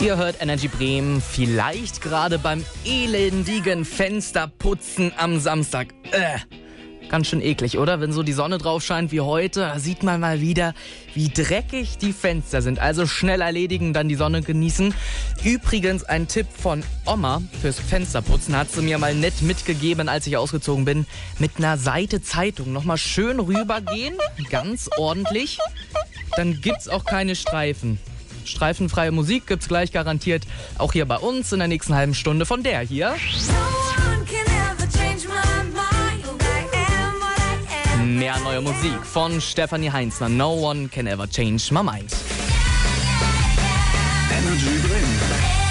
Ihr hört Energy Bremen, vielleicht gerade beim elendigen Fensterputzen am Samstag. Ganz schön eklig, oder? Wenn so die Sonne drauf scheint wie heute, da sieht man mal wieder, wie dreckig die Fenster sind. Also schnell erledigen, dann die Sonne genießen. Übrigens ein Tipp von Oma fürs Fensterputzen, hat sie mir mal nett mitgegeben, als ich ausgezogen bin. Mit einer Seite Zeitung nochmal schön rübergehen, ganz ordentlich. Dann gibt's auch keine Streifen. Streifenfreie Musik gibt's gleich garantiert auch hier bei uns in der nächsten halben Stunde von der hier. Mehr neue Musik von Stefanie Heinzner. No one can ever change my mind. Energy Bremen.